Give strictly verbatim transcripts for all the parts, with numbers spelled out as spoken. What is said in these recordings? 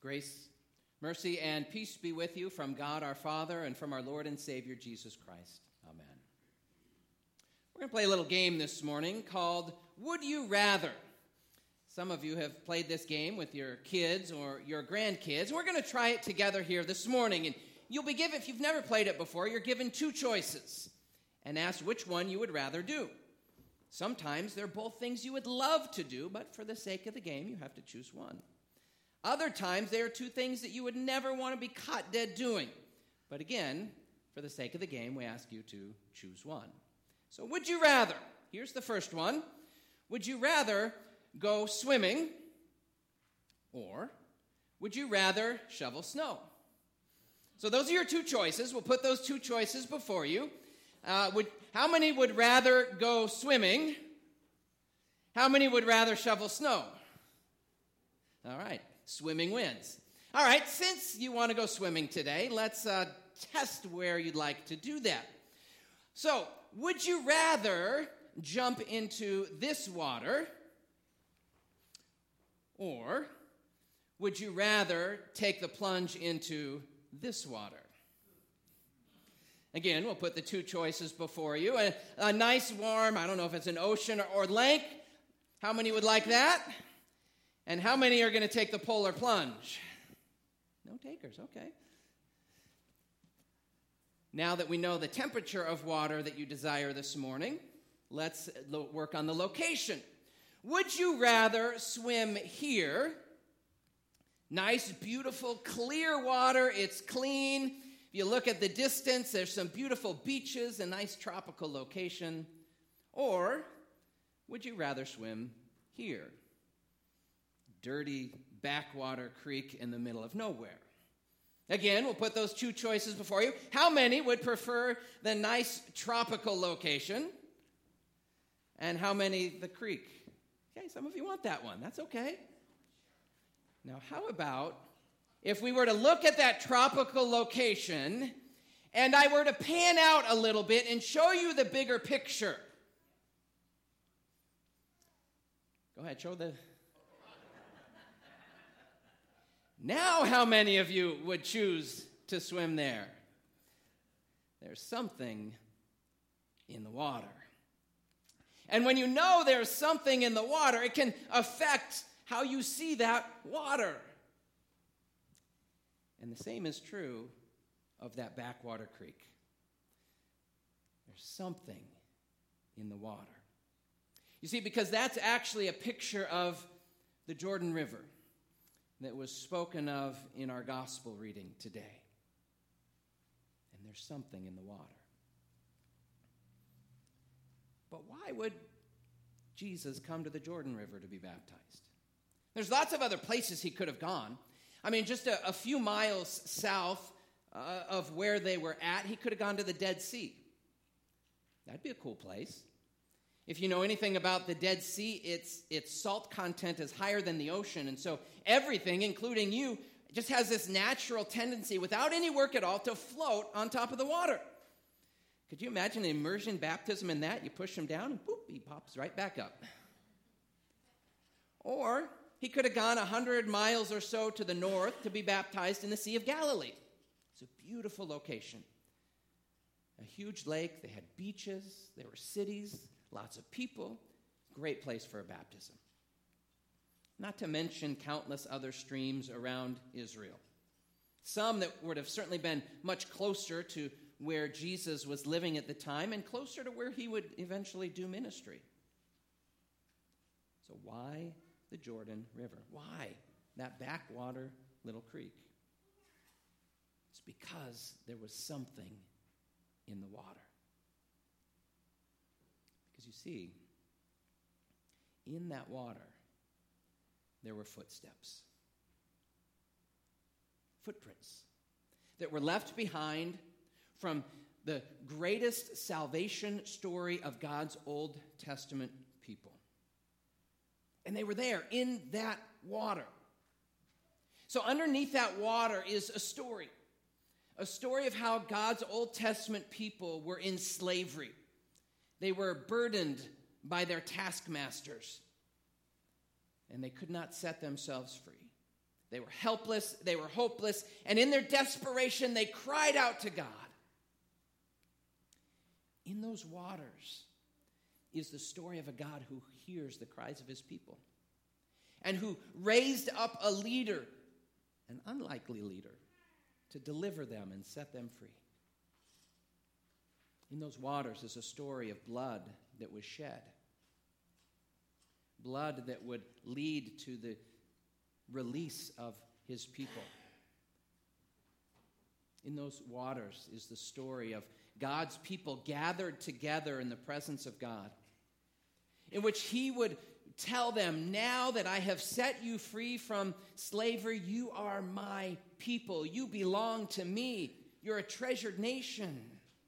Grace, mercy, and peace be with you from God our Father and from our Lord and Savior Jesus Christ. Amen. We're going to play a little game this morning called Would You Rather? Some of you have played this game with your kids or your grandkids. We're going to try it together here this morning. And you'll be given, if you've never played it before, you're given two choices and asked which one you would rather do. Sometimes they're both things you would love to do, but for the sake of the game, you have to choose one. Other times, they are two things that you would never want to be caught dead doing. But again, for the sake of the game, we ask you to choose one. So would you rather? Here's the first one. Would you rather go swimming, or would you rather shovel snow? So those are your two choices. We'll put those two choices before you. Uh, would, how many would rather go swimming? How many would rather shovel snow? All right. Swimming wins. All right, since you want to go swimming today, let's uh, test where you'd like to do that. So, would you rather jump into this water, or would you rather take the plunge into this water? Again, we'll put the two choices before you. A, a nice warm, I don't know if it's an ocean or, or lake. How many would like that? And how many are going to take the polar plunge? No takers, okay. Now that we know the temperature of water that you desire this morning, let's lo- work on the location. Would you rather swim here? Nice, beautiful, clear water. It's clean. If you look at the distance, there's some beautiful beaches, a nice tropical location. Or would you rather swim here? Dirty backwater creek in the middle of nowhere. Again, we'll put those two choices before you. How many would prefer the nice tropical location? And how many the creek? Okay, some of you want that one. That's okay. Now, how about if we were to look at that tropical location and I were to pan out a little bit and show you the bigger picture? Go ahead, show the... Now, how many of you would choose to swim there? There's something in the water. And when you know there's something in the water, it can affect how you see that water. And the same is true of that backwater creek. There's something in the water. You see, because that's actually a picture of the Jordan River that was spoken of in our gospel reading today. And there's something in the water. But why would Jesus come to the Jordan River to be baptized? There's lots of other places he could have gone. I mean, just a, a few miles south uh, of where they were at, he could have gone to the Dead Sea. That'd be a cool place. If you know anything about the Dead Sea, its its salt content is higher than the ocean. And so everything, including you, just has this natural tendency, without any work at all, to float on top of the water. Could you imagine an immersion baptism in that? You push him down and boop, he pops right back up. Or he could have gone one hundred miles or so to the north to be baptized in the Sea of Galilee. It's a beautiful location. A huge lake. They had beaches. There were cities. Lots of people, great place for a baptism. Not to mention countless other streams around Israel. Some that would have certainly been much closer to where Jesus was living at the time and closer to where he would eventually do ministry. So why the Jordan River? Why that backwater little creek? It's because there was something in the water. Because you see, in that water, there were footsteps. Footprints that were left behind from the greatest salvation story of God's Old Testament people. And they were there in that water. So underneath that water is a story. A story of how God's Old Testament people were in slavery. They were burdened by their taskmasters, and they could not set themselves free. They were helpless, they were hopeless, and in their desperation, they cried out to God. In those waters is the story of a God who hears the cries of his people and who raised up a leader, an unlikely leader, to deliver them and set them free. In those waters is a story of blood that was shed, blood that would lead to the release of his people. In those waters is the story of God's people gathered together in the presence of God, in which he would tell them, now that I have set you free from slavery, you are my people. You belong to me. You're a treasured nation.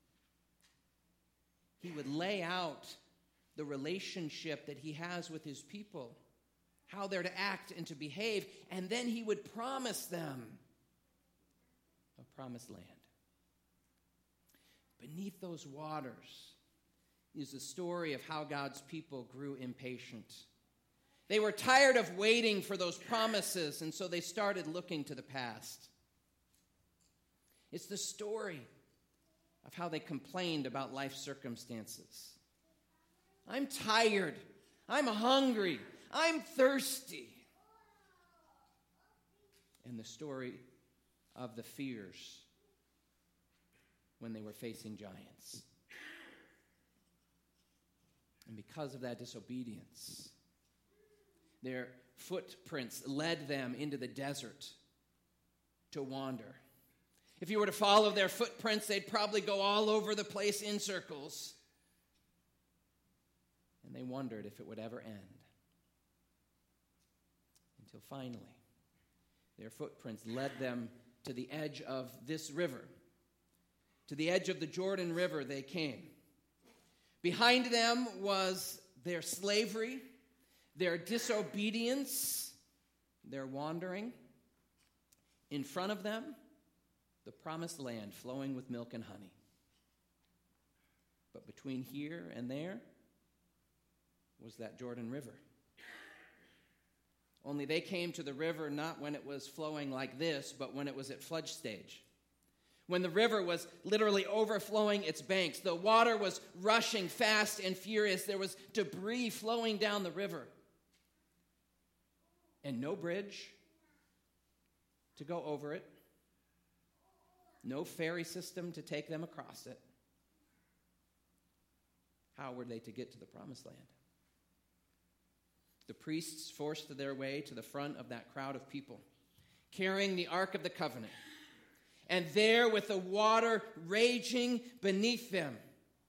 He would lay out the relationship that he has with his people, how they're to act and to behave, and then he would promise them a promised land. Beneath those waters is the story of how God's people grew impatient. They were tired of waiting for those promises, and so they started looking to the past. It's the story of how they complained about life circumstances. I'm tired. I'm hungry. I'm thirsty. And the story of the fears when they were facing giants. And because of that disobedience, their footprints led them into the desert to wander. If you were to follow their footprints, they'd probably go all over the place in circles. And they wondered if it would ever end. Until finally, their footprints led them to the edge of this river. To the edge of the Jordan River they came. Behind them was their slavery, their disobedience, their wandering. In front of them, the promised land flowing with milk and honey. But between here and there was that Jordan River. Only they came to the river not when it was flowing like this, but when it was at flood stage. When the river was literally overflowing its banks. The water was rushing fast and furious. There was debris flowing down the river. And no bridge to go over it. No ferry system to take them across it. How were they to get to the promised land? The priests forced their way to the front of that crowd of people, carrying the Ark of the Covenant. And there, with the water raging beneath them,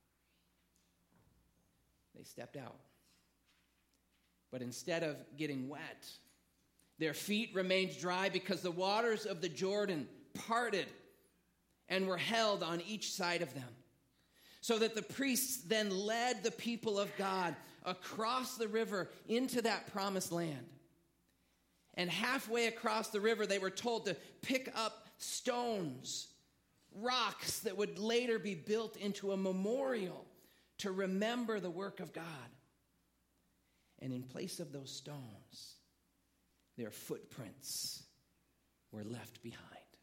they stepped out. But instead of getting wet, their feet remained dry because the waters of the Jordan parted and were held on each side of them. So that the priests then led the people of God across the river into that promised land. And halfway across the river, they were told to pick up stones, rocks that would later be built into a memorial to remember the work of God. And in place of those stones, their footprints were left behind.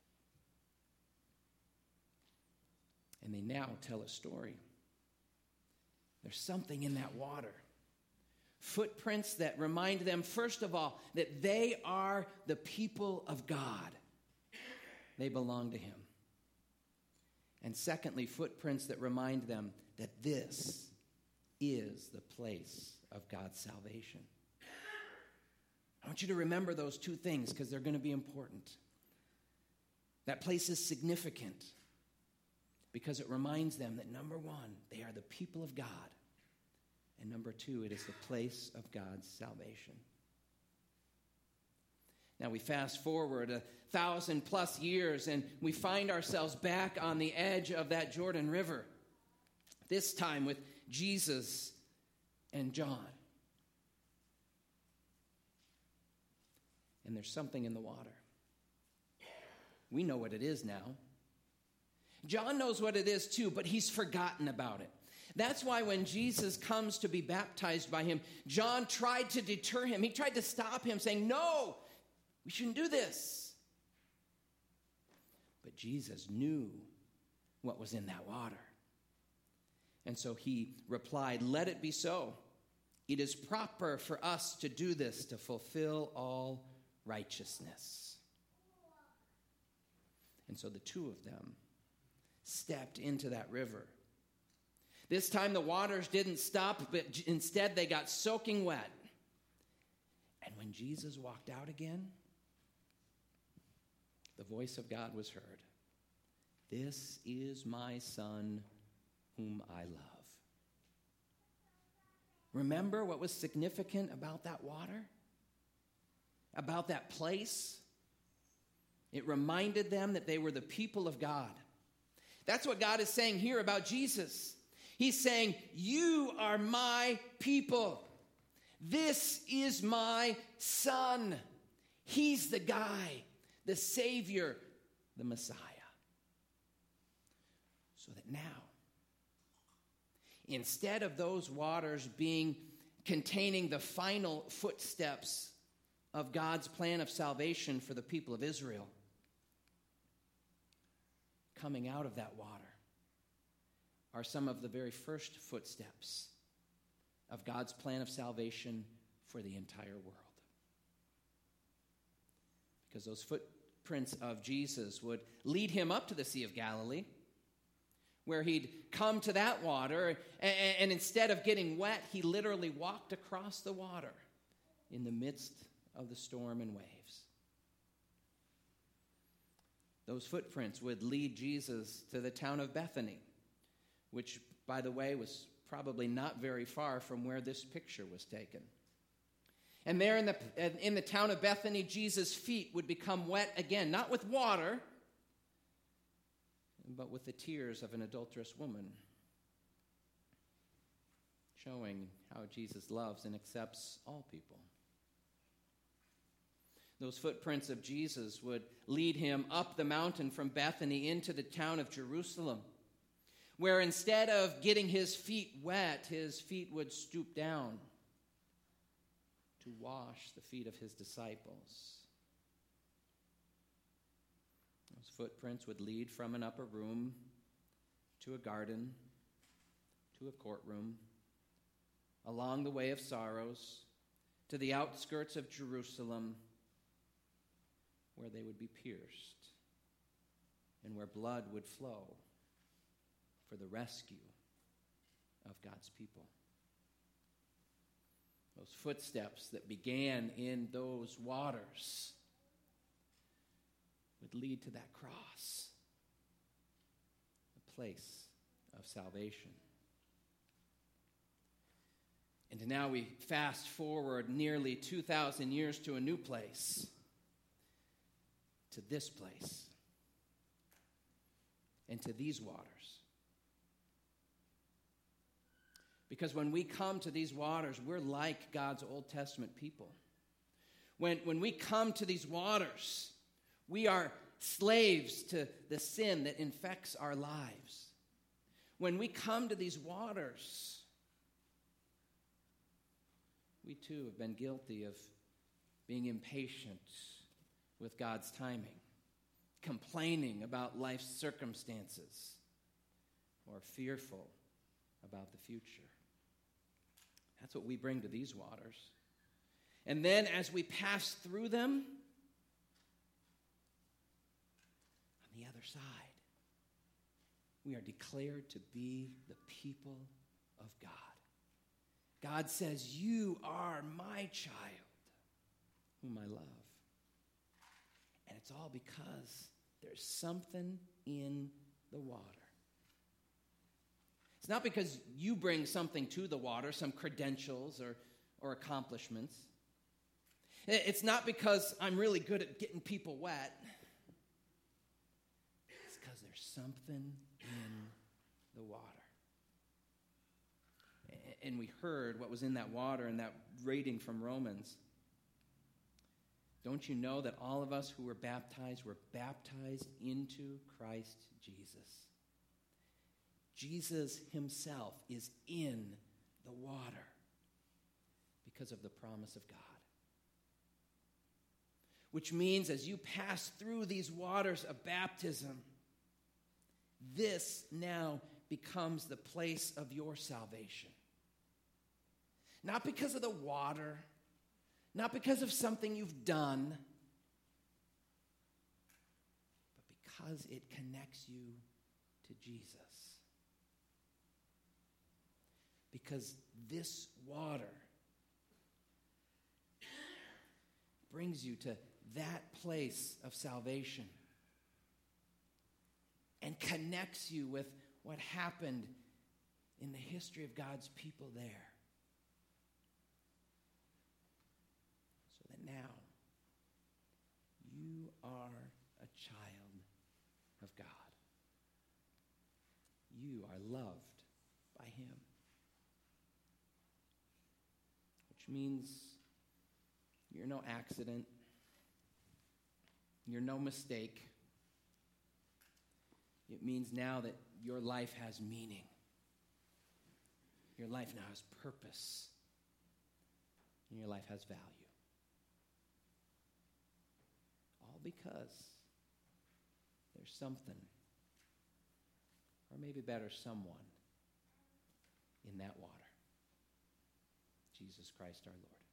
And they now tell a story. There's something in that water. Footprints that remind them, first of all, that they are the people of God. They belong to him. And secondly, footprints that remind them that this is the place of God's salvation. I want you to remember those two things because they're going to be important. That place is significant because it reminds them that, number one, they are the people of God. And number two, it is the place of God's salvation. Now we fast forward a thousand plus years and we find ourselves back on the edge of that Jordan River. This time with Jesus and John. And there's something in the water. We know what it is now. John knows what it is too, but he's forgotten about it. That's why when Jesus comes to be baptized by him, John tried to deter him. He tried to stop him, saying, "No, We shouldn't do this. But Jesus knew what was in that water. And so he replied, "Let it be so. It is proper for us to do this to fulfill all righteousness." And so the two of them stepped into that river. This time the waters didn't stop, but instead they got soaking wet. And when Jesus walked out again, the voice of God was heard. "This is my Son, whom I love." Remember what was significant about that water? About that place? It reminded them that they were the people of God. That's what God is saying here about Jesus. He's saying, "You are my people. This is my Son. He's the guy, the Savior, the Messiah." So that now, instead of those waters being containing the final footsteps of God's plan of salvation for the people of Israel, coming out of that water are some of the very first footsteps of God's plan of salvation for the entire world. Because those footprints of Jesus would lead him up to the Sea of Galilee, where he'd come to that water, and, and instead of getting wet, he literally walked across the water in the midst of the storm and waves. Those footprints would lead Jesus to the town of Bethany, which, by the way, was probably not very far from where this picture was taken. And there in the, in the town of Bethany, Jesus' feet would become wet again, not with water, but with the tears of an adulterous woman, showing how Jesus loves and accepts all people. Those footprints of Jesus would lead him up the mountain from Bethany into the town of Jerusalem, where instead of getting his feet wet, his feet would stoop down to wash the feet of his disciples. Those footprints would lead from an upper room to a garden, to a courtroom, along the way of sorrows, to the outskirts of Jerusalem, where they would be pierced and where blood would flow for the rescue of God's people. Those footsteps that began in those waters would lead to that cross, the place of salvation. And now we fast forward nearly two thousand years to a new place, to this place, and to these waters. Because when we come to these waters, we're like God's Old Testament people. When, when we come to these waters, we are slaves to the sin that infects our lives. When we come to these waters, we too have been guilty of being impatient with God's timing, complaining about life's circumstances, or fearful about the future. That's what we bring to these waters. And then as we pass through them, on the other side, we are declared to be the people of God. God says, "You are my child, whom I love." And it's all because there's something in the water. It's not because you bring something to the water, some credentials or, or accomplishments. It's not because I'm really good at getting people wet. It's because there's something in the water. And we heard what was in that water in that reading from Romans. Don't you know that all of us who were baptized were baptized into Christ Jesus? Jesus himself is in the water because of the promise of God. which means as you pass through these waters of baptism, this now becomes the place of your salvation. Not because of the water, not because of something you've done, but because it connects you to Jesus. Because this water brings you to that place of salvation and connects you with what happened in the history of God's people there. So that now you are a child of God. You are loved by him. Which means you're no accident. You're no mistake. It means now that your life has meaning. Your life now has purpose. And your life has value. All because there's something, or maybe better, someone in that water. Jesus Christ our Lord.